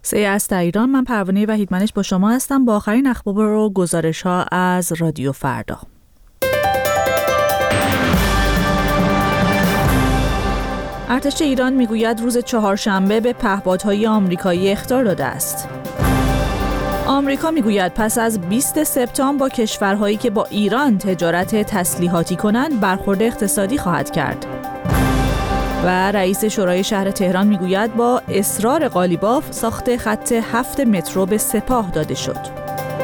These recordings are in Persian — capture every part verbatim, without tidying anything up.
سی از در ایران، من پروانه وحیدمنش با شما هستم با آخرین اخبار و گزارش ها از رادیو فردا. ارتش ایران میگوید روز چهارشنبه به پهپادهای آمریکایی اخطار داده است. آمریکا میگوید پس از بیست سپتامبر با کشورهایی که با ایران تجارت تسلیحاتی کنند برخورد اقتصادی خواهد کرد. و رئیس شورای شهر تهران میگوید با اصرار قالیباف ساخت خط هفت مترو به سپاه داده شد.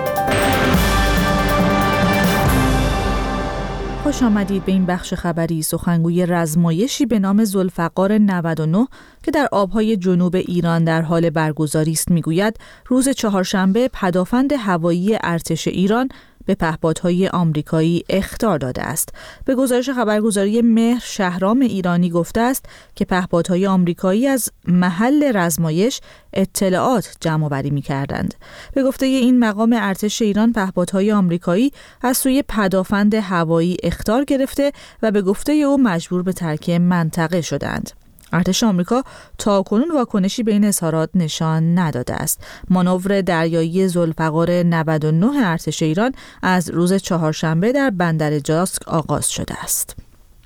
خوش آمدید به این بخش خبری. سخنگوی رزمایشی به نام ذوالفقار نود و نه که در آبهای جنوب ایران در حال برگزاری است میگوید روز چهارشنبه پدافند هوایی ارتش ایران به پهپادهای آمریکایی اخطار داده است. به گزارش خبرگزاری مهر شهرام ایرانی گفته است که پهپادهای آمریکایی از محل رزمایش اطلاعات جمع‌آوری می‌کردند. به گفته این مقام ارتش ایران پهپادهای آمریکایی از سوی پدافند هوایی اخطار گرفته و به گفته او مجبور به ترک منطقه شدند. ارتش آمریکا تاکنون واکنشی به این اظهارات نشان نداده است. مانور دریایی ذوالفقار نود و نه ارتش ایران از روز چهارشنبه در بندر جاسک آغاز شده است.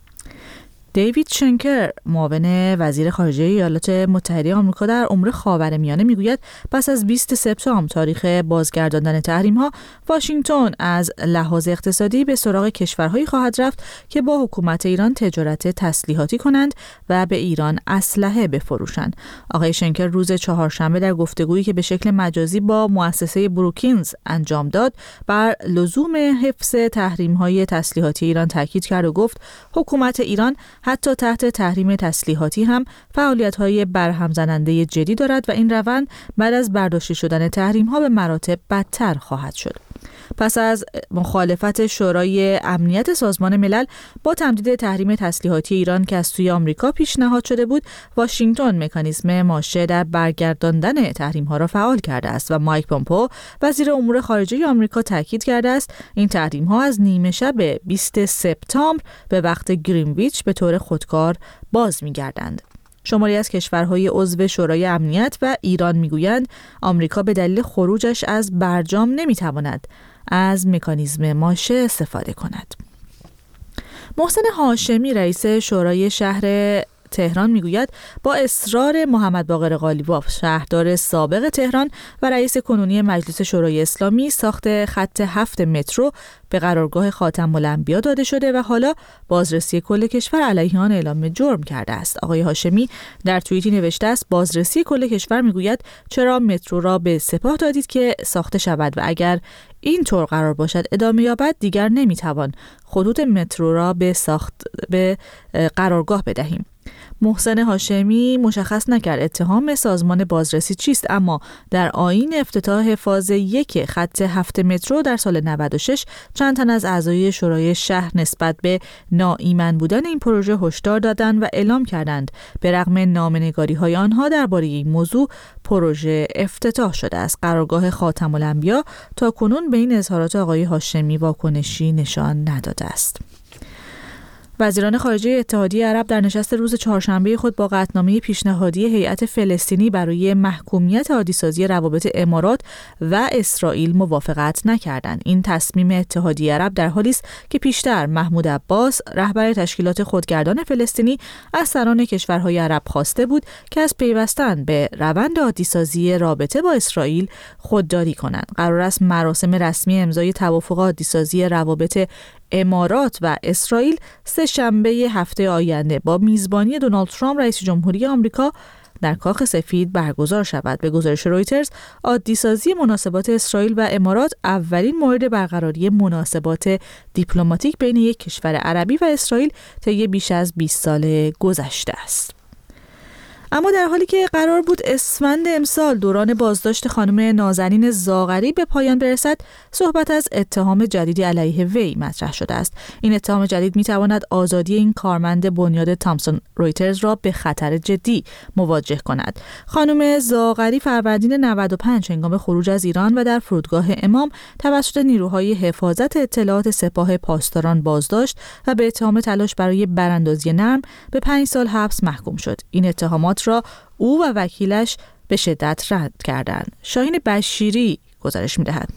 دیوید شنکر، معاون وزیر خارجه ایالات متحده آمریکا در امور خاورمیانه میگوید پس از بیست سپتامبر تاریخ بازگرداندن تحریم‌ها، واشنگتن از لحاظ اقتصادی به سراغ کشورهایی خواهد رفت که با حکومت ایران تجارت تسلیحاتی کنند و به ایران اسلحه بفروشند. آقای شنکر روز چهارشنبه در گفتگویی که به شکل مجازی با مؤسسه بروکینز انجام داد، بر لزوم حفظ تحریم‌های تسلیحاتی ایران تاکید کرد و گفت حکومت ایران حتی تحت تحریم تسلیحاتی هم فعالیت‌های برهم زننده جدی دارد و این روند بعد از برداشته شدن تحریم‌ها به مراتب بدتر خواهد شد. پس از مخالفت شورای امنیت سازمان ملل با تمدید تحریم تسلیحاتی ایران که از سوی آمریکا پیشنهاد شده بود، واشنگتن مکانیزم ماشه در برگرداندن تحریم‌ها را فعال کرده است و مایک پومپئو وزیر امور خارجه آمریکا تاکید کرده است این تحریم‌ها از نیمه شب بیست سپتامبر به وقت گرینویچ به طور خودکار باز می‌گردند. شماری از کشورهای عضو شورای امنیت و ایران میگویند آمریکا به دلیل خروجش از برجام نمیتواند از مکانیزم ماشه استفاده کند. محسن هاشمی، رئیس شورای شهر تهران میگوید با اصرار محمد باقر قالیباف، شهردار سابق تهران و رئیس کنونی مجلس شورای اسلامی، ساخت خط هفت مترو به قرارگاه خاتم الانبیا داده شده و حالا بازرسی کل کشور علیه آن اعلام جرم کرده است. آقای هاشمی در توییتی نوشته است بازرسی کل کشور میگوید چرا مترو را به سپاه دادید که ساخته شود و اگر این طور قرار باشد ادامه یابد دیگر نمیتوان خطوط مترو را به ساخت به قرارگاه بدهیم. محسن هاشمی مشخص نکرد اتهام سازمان بازرسی چیست، اما در آیین افتتاح فاز یک خط هفت مترو در سال نود و شش چند تن از اعضای شورای شهر نسبت به ناایمن بودن این پروژه هشدار دادند و اعلام کردند به رغم نامه‌نگاری‌های آنها درباره این موضوع پروژه افتتاح شده است. قرارگاه خاتم الانبیا تا کنون به این اظهارات آقای هاشمی واکنشی نشان نداده است. وزیران خارجه اتحادیه عرب در نشست روز چهارشنبه خود با قطعنامه پیشنهادی هیئت فلسطینی برای محکومیت عادی‌سازی روابط امارات و اسرائیل موافقت نکردند. این تصمیم اتحادیه عرب در حالی است که پیشتر محمود عباس، رهبر تشکیلات خودگردان فلسطینی، از سران کشورهای عرب خواسته بود که از پیوستن به روند عادی‌سازی رابطه با اسرائیل خودداری کنند. قرار است مراسم رسمی امضای توافق عادی‌سازی روابط امارات و اسرائیل سه شنبه هفته آینده با میزبانی دونالد ترامپ رئیس جمهوری آمریکا در کاخ سفید برگزار شود. به گزارش رویترز، عادی‌سازی مناسبات اسرائیل و امارات اولین مورد برقراری مناسبات دیپلماتیک بین یک کشور عربی و اسرائیل طی بیش از بیست سال گذشته است. اما در حالی که قرار بود اسفند امسال دوران بازداشت خانم نازنین زاغری به پایان برسد، صحبت از اتهام جدیدی علیه وی مطرح شده است. این اتهام جدید می‌تواند آزادی این کارمند بنیاد تامسون رویترز را به خطر جدی مواجه کند. خانم زاغری فروردین نود و پنج هنگام خروج از ایران و در فرودگاه امام توسط نیروهای حفاظت اطلاعات سپاه پاسداران بازداشت و به اتهام تلاش برای براندازی نرم به پنج سال حبس محکوم شد. این اتهامات را او و وکیلش به شدت رد کردند. شاهین بشیری گزارش می‌دهد.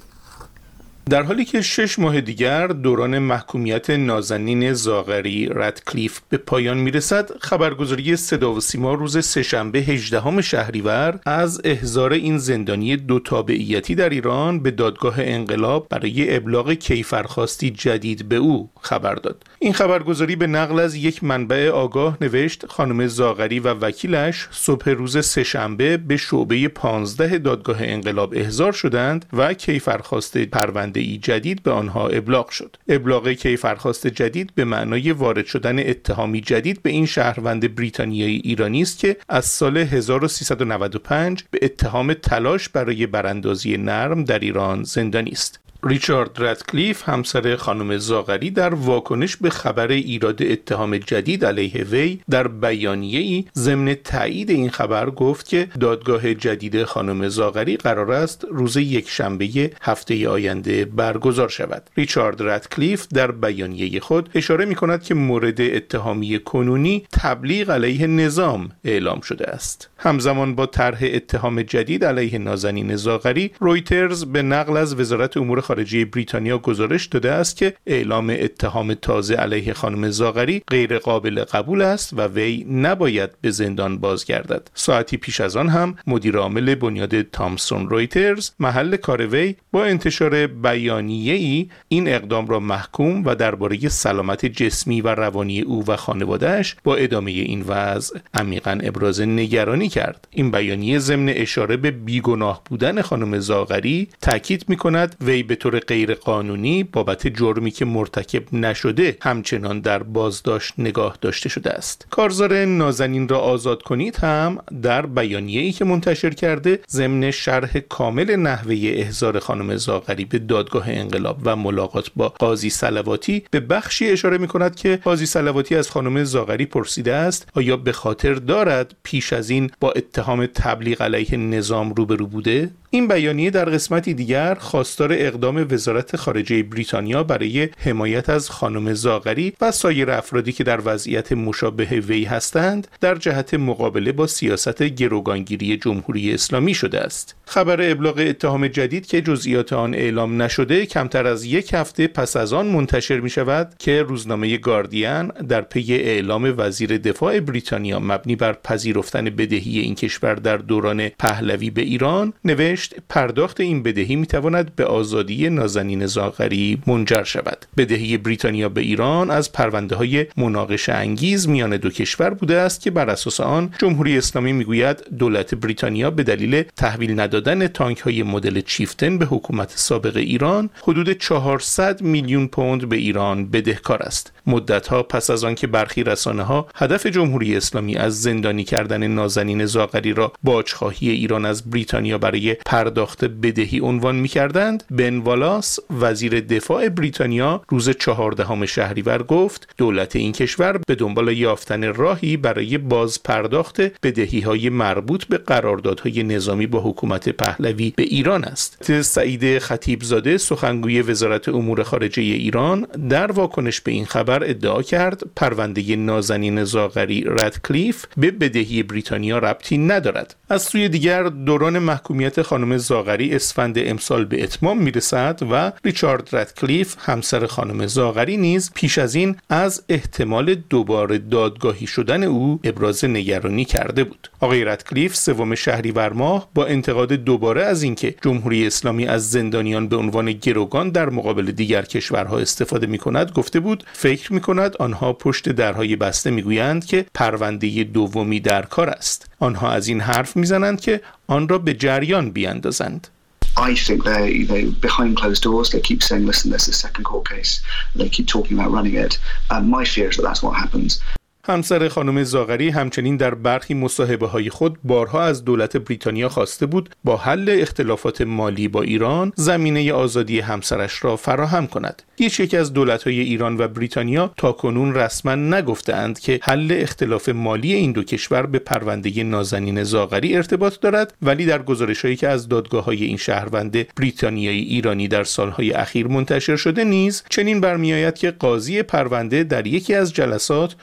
در حالی که شش ماه دیگر دوران محکومیت نازنین زاغری رادکلیف به پایان میرسد، خبرگزاری صدا و سیما روز سه‌شنبه هجدهم شهریور از احضار این زندانی دو تابعیتی در ایران به دادگاه انقلاب برای ابلاغ کیفرخواستی جدید به او خبر داد. این خبرگزاری به نقل از یک منبع آگاه نوشت خانم زاغری و وکیلش صبح روز سه‌شنبه به شعبه پانزده دادگاه انقلاب احضار شدند و کیفرخواست پرونده ای جدید به آنها ابلاغ شد. ابلاغ کیفرخواست جدید به معنای وارد شدن اتهامی جدید به این شهروند بریتانیایی ایرانی است که از سال هزار و سیصد و نود و پنج به اتهام تلاش برای براندازی نرم در ایران زندانی است. ریچارد رادکلیف همسر خانم زاغری در واکنش به خبر ایراد اتهام جدید علیه وی در بیانیه‌ای ضمن تایید این خبر گفت که دادگاه جدید خانم زاغری قرار است روز یکشنبه هفته آینده برگزار شود. ریچارد رادکلیف در بیانیه خود اشاره می‌کند که مورد اتهامی کنونی تبلیغ علیه نظام اعلام شده است. همزمان با طرح اتهام جدید علیه نازنین زاغری، رویترز به نقل از وزارت امور خارجه بریتانیا گزارش داده است که اعلام اتهام تازه علیه خانم زاغری غیر قابل قبول است و وی نباید به زندان بازگردد. ساعتی پیش از آن هم مدیر عامل بنیاد تامسون رویترز محل کار وی با انتشار بیانیه‌ای این اقدام را محکوم و درباره سلامت جسمی و روانی او و خانواده‌اش با ادامه این وضع عمیقاً ابراز نگرانی کرد. این بیانیه ضمن اشاره به بیگناه بودن خانم زاغری تاکید می‌کند وی به طور غیر قانونی بابت جرمی که مرتکب نشده همچنان در بازداشت نگاه داشته شده است. کارزار نازنین را آزاد کنید هم در بیانیه‌ای که منتشر کرده ضمن شرح کامل نحوه احضار خانم زاغری به دادگاه انقلاب و ملاقات با قاضی صلواتی به بخشی اشاره می‌کند که قاضی صلواتی از خانم زاغری پرسیده است آیا به خاطر دارد پیش از این با اتهام تبلیغ علیه نظام روبرو بوده؟ این بیانیه در قسمتی دیگر خواستار اقدام وزارت خارجه بریتانیا برای حمایت از خانم زاغری و سایر افرادی که در وضعیت مشابه وی هستند در جهت مقابله با سیاست گروگانگیری جمهوری اسلامی شده است. خبر ابلاغ اتهام جدید که جزئیات آن اعلام نشده کمتر از یک هفته پس از آن منتشر می شود که روزنامه گاردین در پی اعلام وزیر دفاع بریتانیا مبنی بر پذیرفتن بدهی این کشور در دوران پهلوی به ایران نوشت پرداخت این بدهی می تواند به آزادی نازنین زاغری منجر شود. بدهی بریتانیا به ایران از پرونده های مناقشه انگیز میان دو کشور بوده است که بر اساس آن جمهوری اسلامی میگوید دولت بریتانیا به دلیل تحویل ندادن تانک های مدل چیفتن به حکومت سابق ایران حدود چهارصد میلیون پوند به ایران بدهکار است. مدت‌ها پس از آن که برخی رسانه‌ها هدف جمهوری اسلامی از زندانی کردن نازنین زاغری را باجخواهی ایران از بریتانیا برای پرداخت بدهی عنوان می‌کردند، بن والاس وزیر دفاع بریتانیا روز چهاردهم شهریور گفت دولت این کشور به دنبال یافتن راهی برای باز پرداخت بدهی‌های مربوط به قراردادهای نظامی با حکومت پهلوی به ایران است. سعید خطیبزاده سخنگوی وزارت امور خارجه ایران در واکنش به این خبر ادعا کرد پرونده نازنین زاغری رادکلیف به بدهی بریتانیا ربطی ندارد. از سوی دیگر دوران محکومیت خانم زاغری اسفند امسال به اتمام میرسد و ریچارد رادکلیف همسر خانم زاغری نیز پیش از این از احتمال دوباره دادگاهی شدن او ابراز نگرانی کرده بود. آقای رادکلیف سوم شهریور ماه با انتقاد دوباره از اینکه جمهوری اسلامی از زندانیان به عنوان گروگان در مقابل دیگر کشورها استفاده می‌کند گفته بود فکر می‌کند آنها پشت درهای بسته می‌گویند که پرونده دومی در کار است. آنها از این حرف می‌زنند که آن را به جریان بیاندازند. I think they they behind closed doors they keep saying listen there's a second court case they keep talking about running it and my fear is that that's what happens. همسر خانم زاغری همچنین در برخی مصاحبه‌های خود بارها از دولت بریتانیا خواسته بود با حل اختلافات مالی با ایران زمینه آزادی همسرش را فراهم کند. هیچ یک از دولت‌های ایران و بریتانیا تاکنون رسما نگفتند که حل اختلاف مالی این دو کشور به پرونده نازنین زاغری ارتباط دارد، ولی در گزارش‌هایی که از دادگاه‌های این شهروند بریتانیایی ایرانی در سال‌های اخیر منتشر شده نیز چنین برمی‌آید که قاضی پرونده در یکی از جلسات مشخص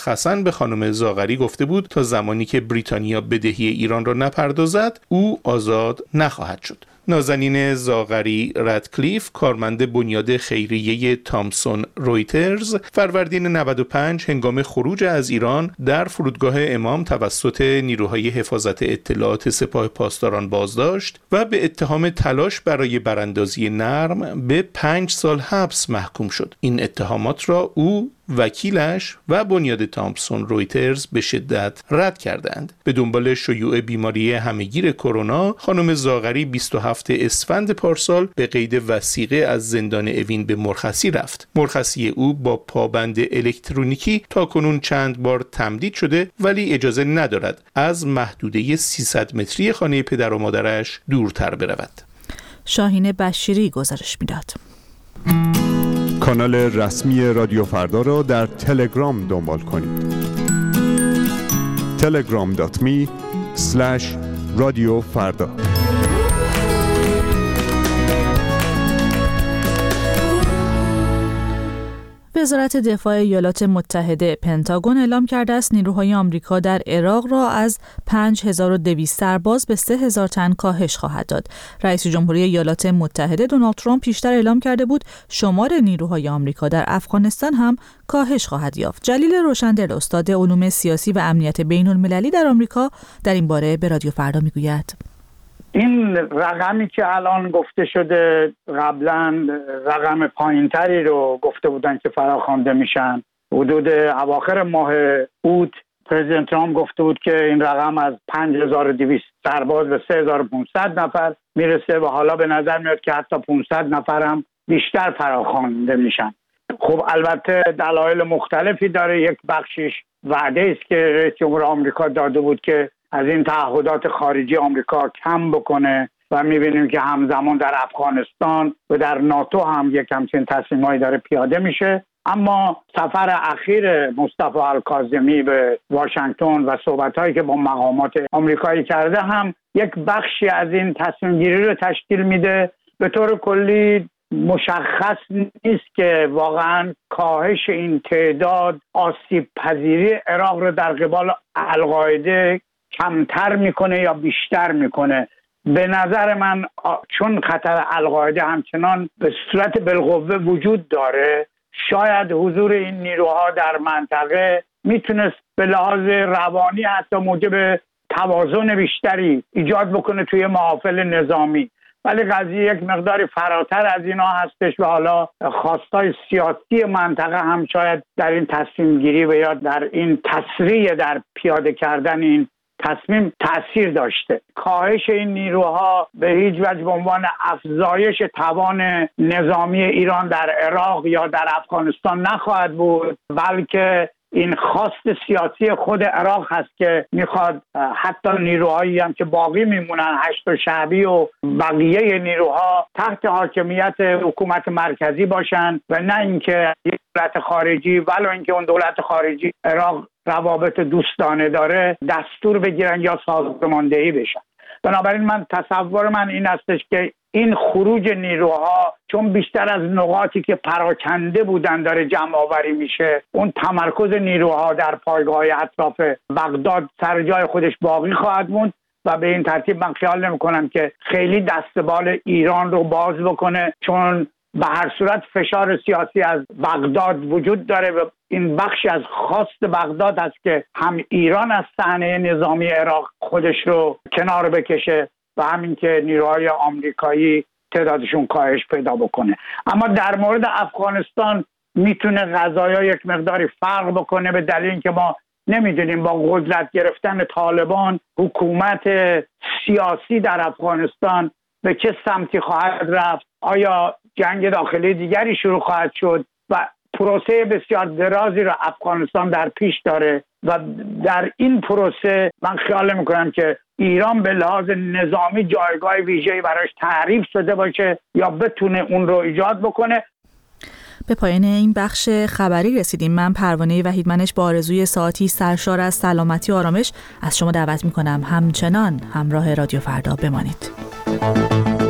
مشخصاً به خانم زاغری گفته بود تا زمانی که بریتانیا بدهی ایران را نپردازد او آزاد نخواهد شد. نازنین زاغری رادکلیف، کارمند بنیاد خیریه تامسون رویترز، فروردین نود و پنج هنگام خروج از ایران در فرودگاه امام توسط نیروهای حفاظت اطلاعات سپاه پاسداران بازداشت و به اتهام تلاش برای براندازی نرم به پنج سال حبس محکوم شد. این اتهامات را او، وکیلش و بنیاد تامسون رویترز به شدت رد کردند. به دنبال شیوع بیماری همهگیر کرونا، خانم زاغری بیست و هفتم اسفند پارسال به قید وثیقه از زندان اوین به مرخصی رفت. مرخصی او با پابند الکترونیکی تاکنون چند بار تمدید شده ولی اجازه ندارد از محدوده سیصد متری خانه پدر و مادرش دورتر برود. شاهین بشیری گزارش میداد. کانال رسمی رادیو فردا را در تلگرام دنبال کنید. تلگرام دات می اسلش رادیو فردا. وزارت دفاع ایالات متحده پنتاگون اعلام کرده است نیروهای آمریکا در عراق را از پنج هزار و دویست سرباز به سه هزار تن کاهش خواهد داد. رئیس جمهوری ایالات متحده دونالد ترامپ پیشتر اعلام کرده بود شمار نیروهای آمریکا در افغانستان هم کاهش خواهد یافت. جلیل روشندل، استاد علوم سیاسی و امنیت بین المللی در آمریکا، در این باره به رادیو فردا میگوید. این رقمی که الان گفته شده قبلا رقم پایینتری رو گفته بودن که فراخوانده میشن. حدود اواخر ماه اوت پرزیدنت ترامپ گفته بود که این رقم از پنج هزار و دویست سرباز به سه هزار و پانصد نفر میرسه و حالا به نظر میاد که حتی پانصد نفر هم بیشتر فراخوانده میشن. خب البته دلایل مختلفی داره. یک بخشش وعده است که رئیس جمهور آمریکا داده بود که از این تعهدات خارجی آمریکا کم بکنه و میبینیم که همزمان در افغانستان و در ناتو هم یک همچین تصمیمایی داره پیاده میشه. اما سفر اخیر مصطفی الکاظمی به واشنگتن و صحبت‌هایی که با مقامات آمریکایی کرده هم یک بخشی از این تصمیم گیری رو تشکیل میده. به طور کلی مشخص نیست که واقعا کاهش این تعداد آسیب پذیری عراق رو در قبال القاعده کمتر میکنه یا بیشتر میکنه. به نظر من چون خطر القاعده همچنان به صورت بالقوه وجود داره، شاید حضور این نیروها در منطقه میتونست به لحاظ روانی حتی موجب توازن بیشتری ایجاد بکنه توی محافل نظامی. ولی قضیه یک مقداری فراتر از اینا هستش و حالا خواستای سیاسی منطقه هم شاید در این تصمیم گیری و یا در این تسریع در پیاده کردن این تصمیم تأثیر داشته. کاهش این نیروها به هیچ وجه به عنوان افزایش توان نظامی ایران در عراق یا در افغانستان نخواهد بود، بلکه این خواست سیاسی خود عراق هست که میخواد حتی نیروهایی هم که باقی میمونن، هشت شعبی و بقیه نیروها تحت حاکمیت حکومت مرکزی باشن و نه اینکه یک دولت خارجی ولو اینکه اون دولت خارجی عراق روابط دوستانه داره دستور بگیرن یا سازماندهی بشن. بنابراین من تصور من این هستش که این خروج نیروها چون بیشتر از نقاطی که پراکنده بودن داره جمع آوری میشه، اون تمرکز نیروها در پایگاه‌های اطراف بغداد سر جای خودش باقی خواهد موند و به این ترتیب من خیال نمی کنم که خیلی دستبال ایران رو باز بکنه، چون به هر صورت فشار سیاسی از بغداد وجود داره و این بخشی از خواست بغداد است که هم ایران از صحنه نظامی عراق خودش رو کنار بکشه و همین که نیروهای آمریکایی تعدادشون کاهش پیدا بکنه. اما در مورد افغانستان میتونه قضایا یک مقداری فرق بکنه به دلیل اینکه ما نمیدونیم با قدرت گرفتن طالبان حکومت سیاسی در افغانستان به چه سمتی خواهد رفت. آیا جنگ داخلی دیگری شروع خواهد شد و پروسه بسیار درازی را افغانستان در پیش داره و در این پروسه من خیال میکنم که ایران به لحاظ نظامی جایگاه ویژه‌ای براش تعریف شده باشه یا بتونه اون رو ایجاد بکنه. به پایان این بخش خبری رسیدیم. من پروانه وحیدمنش با آرزوی ساعتی سرشار از سلامتی و آرامش از شما دعوت میکنم همچنان همراه رادیو فردا بمانید.